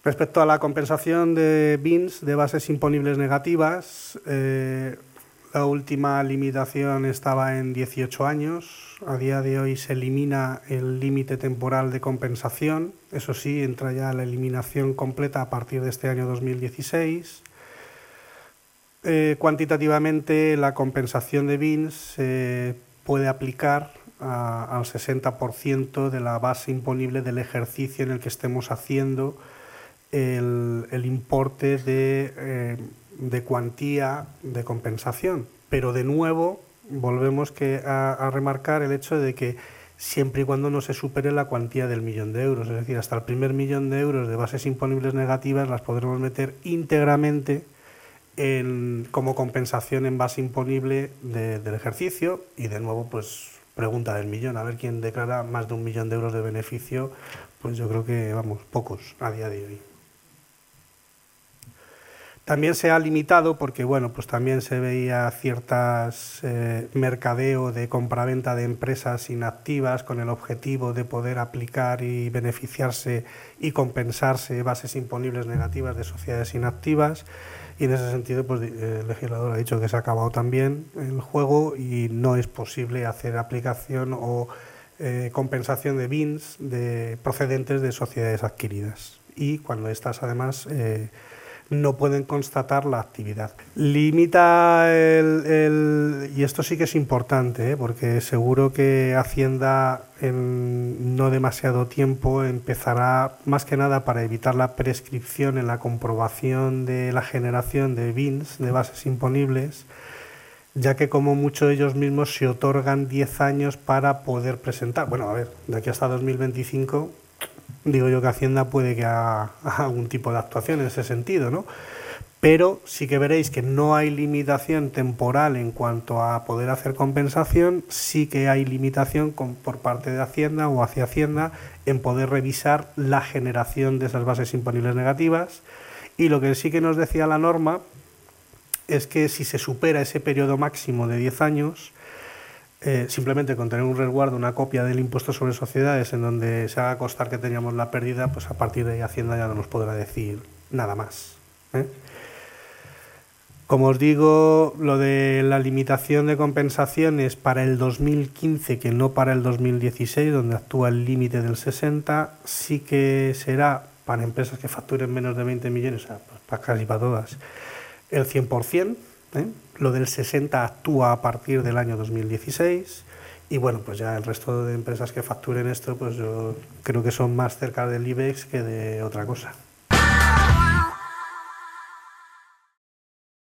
Respecto a la compensación de BINs, de bases imponibles negativas, la última limitación estaba en 18 años. A día de hoy se elimina el límite temporal de compensación. Eso sí, entra ya la eliminación completa a partir de este año 2016. Cuantitativamente, la compensación de BINs se puede aplicar al 60% de la base imponible del ejercicio en el que estemos haciendo el importe de cuantía de compensación. Pero de nuevo volvemos a remarcar el hecho de que siempre y cuando no se supere la cuantía del 1.000.000 de euros, es decir, hasta el primer 1.000.000 de euros de bases imponibles negativas las podremos meter íntegramente como compensación en base imponible del ejercicio. Y de nuevo, pues pregunta del millón, a ver quién declara más de 1.000.000 de euros de beneficio. Pues yo creo que, vamos, pocos a día de hoy. También se ha limitado porque, bueno, pues también se veía ciertas mercadeo de compraventa de empresas inactivas con el objetivo de poder aplicar y beneficiarse y compensarse bases imponibles negativas de sociedades inactivas, y en ese sentido pues el legislador ha dicho que se ha acabado también el juego y no es posible hacer aplicación o compensación de BINs procedentes de sociedades adquiridas, y cuando estas además no pueden constatar la actividad. Limita y esto sí que es importante, porque seguro que Hacienda en no demasiado tiempo empezará, más que nada para evitar la prescripción en la comprobación de la generación de BINs, de bases imponibles, ya que como mucho ellos mismos se otorgan 10 años para poder presentar. Bueno, a ver, de aquí hasta 2025... digo yo que Hacienda puede que haga algún tipo de actuación en ese sentido, ¿no? Pero sí que veréis que no hay limitación temporal en cuanto a poder hacer compensación, sí que hay limitación por parte de Hacienda o hacia Hacienda en poder revisar la generación de esas bases imponibles negativas. Y lo que sí que nos decía la norma es que si se supera ese periodo máximo de 10 años, simplemente con tener un resguardo, una copia del impuesto sobre sociedades en donde se haga constar que teníamos la pérdida, pues a partir de ahí Hacienda ya no nos podrá decir nada más. Como os digo, lo de la limitación de compensaciones para el 2015, que no para el 2016, donde actúa el límite del 60, sí que será para empresas que facturen menos de 20 millones, o sea, pues casi para todas, el 100%. Lo del 60 actúa a partir del año 2016, y bueno, pues ya el resto de empresas que facturen esto, pues yo creo que son más cerca del IBEX que de otra cosa.